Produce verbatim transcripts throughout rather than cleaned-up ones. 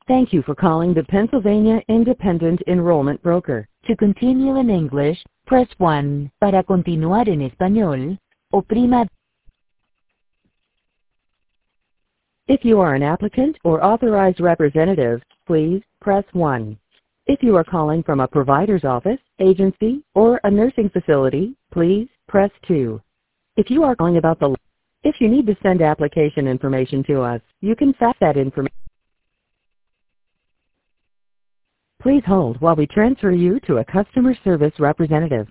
Thank you for calling the Pennsylvania Independent Enrollment Broker. To continue in English, press one. Para continuar en español, oprima. If you are an applicant or authorized representative, please press one. If you are calling from a provider's office, agency, or a nursing facility, please press two. If you are calling about the If you need to send application information to us, you can fax that information. Please hold while we transfer you to a customer service representative.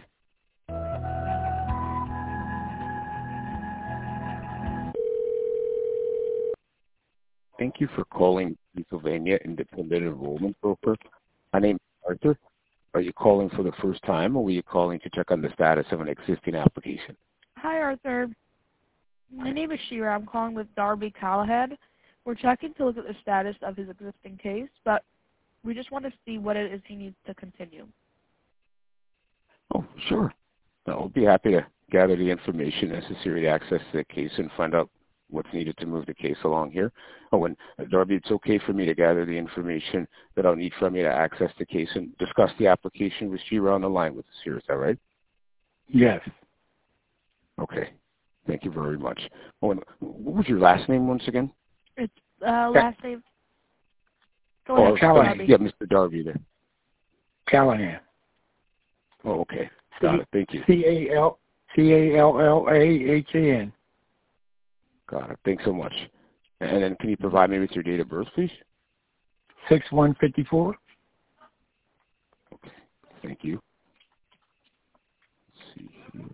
Thank you for calling Pennsylvania Independent Enrollment Broker. My name is Arthur. Are you calling for the first time, or were you calling to check on the status of an existing application? Hi, Arthur. My name is Shira. I'm calling with Darby Callahan. We're checking to look at the status of his existing case, but we just want to see what it is he needs to continue. Oh, sure. I'll be happy to gather the information necessary to access the case and find out what's needed to move the case along here. Oh, and uh, Darby, it's okay for me to gather the information that I'll need from you to access the case and discuss the application with Shira on the line with us here. Is that right? Yes. Okay. Thank you very much. Oh, and what was your last name once again? It's uh, last name. Go oh, ahead, Callahan. Darby. Yeah, Mister Darby there. Callahan. Oh, okay. Got it. Thank you. C A L C A L L A H A N. Got it. Thanks so much. And then can you provide me with your date of birth, please? six one fifty-four. Okay. Thank you. Let's see here.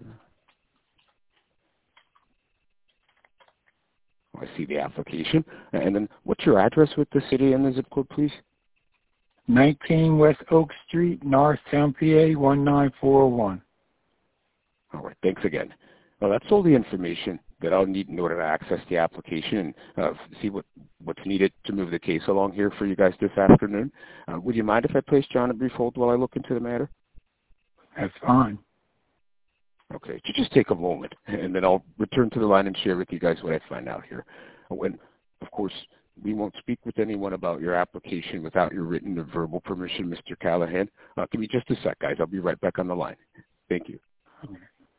I see the application. And then what's your address with the city and the zip code, please? nineteen West Oak Street, Norristown, P A one nine four one. All right. Thanks again. Well, that's all the information that I'll need in order to access the application and uh, see what, what's needed to move the case along here for you guys this afternoon. Uh, would you mind if I placed you on a brief hold while I look into the matter? That's fine. Okay, just take a moment, and then I'll return to the line and share with you guys what I find out here. When, of course, we won't speak with anyone about your application without your written or verbal permission, Mister Callahan. Uh, give me just a sec, guys. I'll be right back on the line. Thank you. Okay.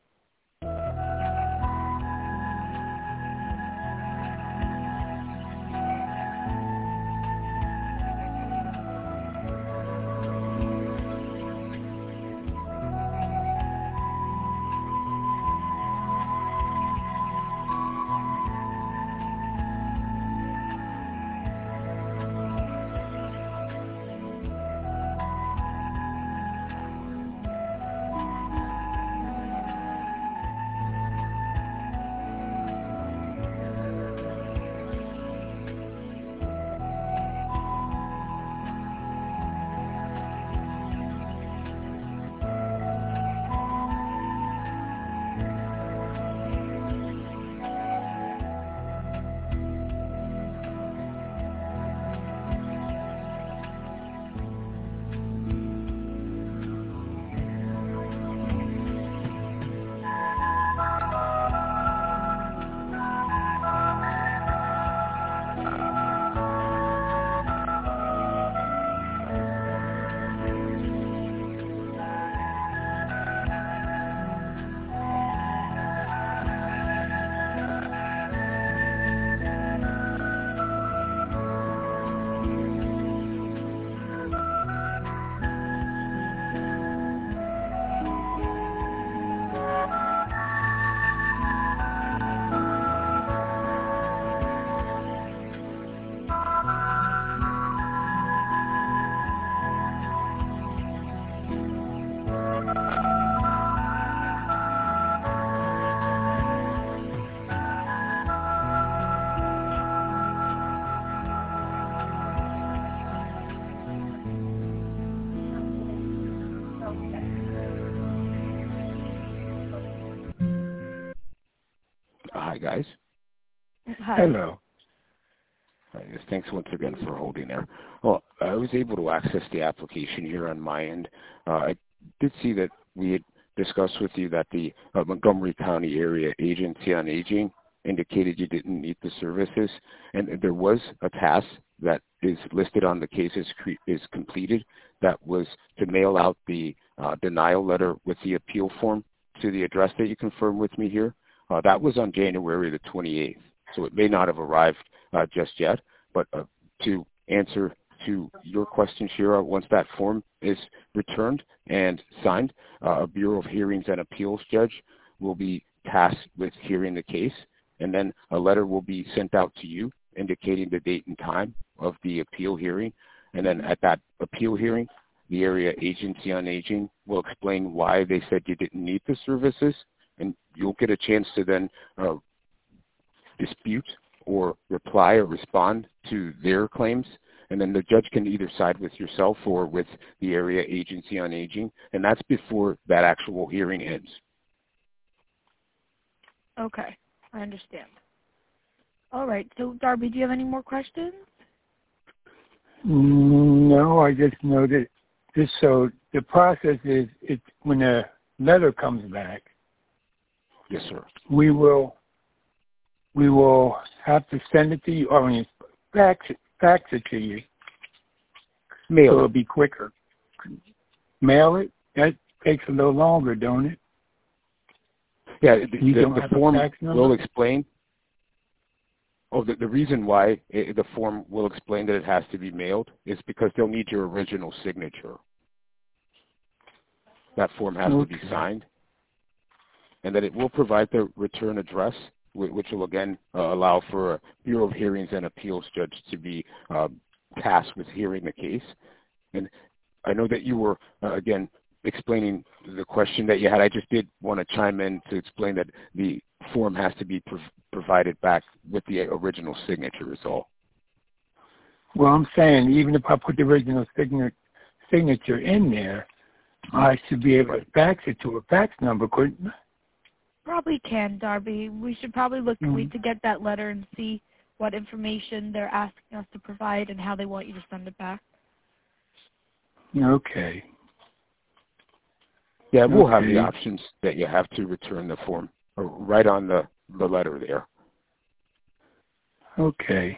Hi, guys. Hi. Hello. Hi, yes, thanks once again for holding there. Well, I was able to access the application here on my end. Uh, I did see that we had discussed with you that the uh, Montgomery County Area Agency on Aging indicated you didn't need the services, and there was a task that is listed on the case as cre- is completed that was to mail out the uh, denial letter with the appeal form to the address that you confirmed with me here. Uh, that was on January the twenty-eighth, so it may not have arrived uh, just yet, but uh, to answer to your question, Shira, once that form is returned and signed, uh, a Bureau of Hearings and Appeals judge will be tasked with hearing the case, and then a letter will be sent out to you indicating the date and time of the appeal hearing. And then at that appeal hearing, the Area Agency on Aging will explain why they said you didn't need the services, and you'll get a chance to then uh, dispute or reply or respond to their claims. And then the judge can either side with yourself or with the Area Agency on Aging, and that's before that actual hearing ends. Okay, I understand. All right, so Darby, do you have any more questions? No, I just know that this. So the process is, it when the letter comes back. Yes, sir. We will. We will have to send it to you, or I mean, fax it, fax it to you. Mail so it. It'll be quicker. Mail it. That takes a little longer, don't it? Yeah, the, you the, don't the have form a fax number? will explain. Oh, the, the reason why it, the form will explain that it has to be mailed is because they'll need your original signature. That form has Okay. to be signed. And then it will provide the return address, which will again uh, allow for a Bureau of Hearings and Appeals judge to be uh, tasked with hearing the case. And I know that you were, uh, again, explaining the question that you had. I just did want to chime in to explain that the form has to be prov- provided back with the original signature is all. Well, I'm saying even if I put the original signature signature in there, I should be able to fax it to a fax number, couldn't I? Probably can, Darby. We should probably look Mm-hmm. wait to get that letter and see what information they're asking us to provide and how they want you to send it back. Okay. Yeah, we'll have Okay. the options that you have to return the form uh, right on the, the letter there. Okay.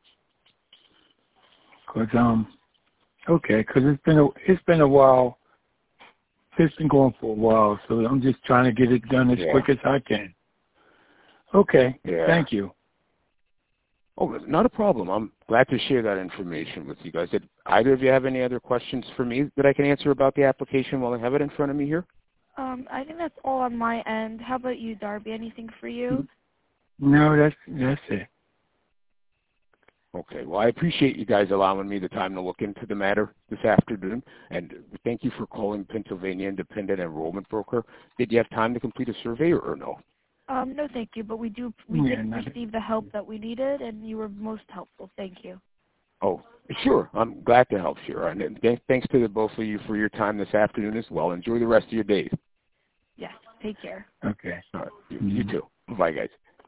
Cause um, okay, cause it's been a it's been a while. It's been going for a while, so I'm just trying to get it done as Yeah. quick as I can. Okay. Yeah. Thank you. Oh, not a problem. I'm glad to share that information with you guys. Did either of you have any other questions for me that I can answer about the application while I have it in front of me here? Um, I think that's all on my end. How about you, Darby? Anything for you? No, that's that's it. Okay. Well, I appreciate you guys allowing me the time to look into the matter this afternoon, and thank you for calling Pennsylvania Independent Enrollment Broker. Did you have time to complete a survey or, or no? Um, no, thank you. But we do we Yeah, did not- receive the help that we needed, and you were most helpful. Thank you. Oh, sure. I'm glad to help, Shira. And th- thanks to the both of you for your time this afternoon as well. Enjoy the rest of your day. Yes. Take care. Okay. All right. You, Mm-hmm. you too. Bye, guys.